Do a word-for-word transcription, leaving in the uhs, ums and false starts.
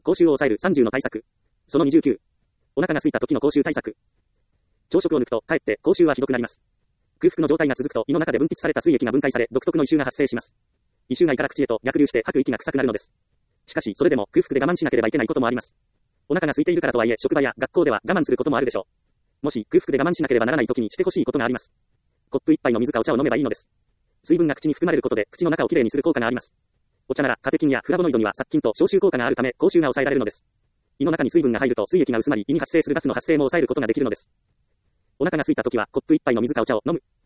口臭を抑えるさんじゅうの対策。そのにじゅうきゅう。お腹が空いた時の口臭対策。朝食を抜くと、かえって口臭はひどくなります。空腹の状態が続くと、胃の中で分泌された水液が分解され、独特の異臭が発生します。異臭が胃から口へと逆流して吐く息が臭くなるのです。しかし、それでも空腹で我慢しなければいけないこともあります。お腹が空いているからとはいえ、職場や学校では我慢することもあるでしょう。もし空腹で我慢しなければならない時にしてほしいことがあります。コップ一杯の水かお茶を飲めばいいのです。水分が口に含まれることで、口の中をきれいにする効果があります。お茶なら、カテキンやフラボノイドには殺菌と消臭効果があるため、口臭が抑えられるのです。胃の中に水分が入ると水液が薄まり、胃に発生するガスの発生も抑えることができるのです。お腹が空いた時は、コップ一杯の水かお茶を飲む。